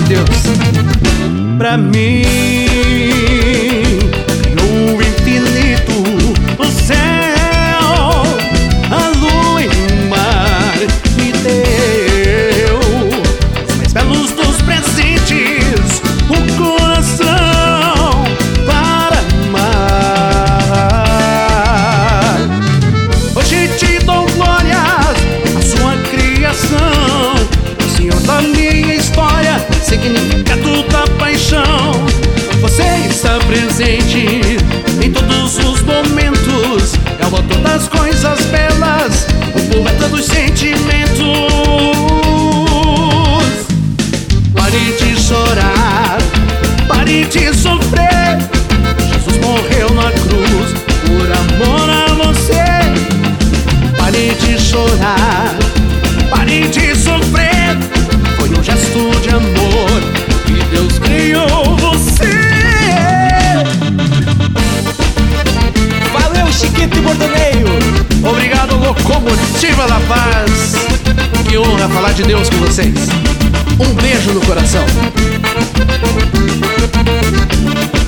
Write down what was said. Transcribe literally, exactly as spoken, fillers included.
Deus. Pra mim, no infinito, o céu, a lua e o mar me deu os mais belos dos presentes, o coração para amar. Hoje te dou glórias à sua criação, o Senhor da minha história, significado da paixão. Você está presente em todos os momentos, é o autor das coisas belas, o poeta dos sentimentos. Pare de chorar, pare de sofrer, Jesus morreu na cruz por amor a você. Pare de chorar, pare de sofrer, foi um gesto de amor que Deus criou você. Valeu, Chiquito e Bordoneio. Obrigado, Locomotiva da Paz. Que honra falar de Deus com vocês. Um beijo no coração.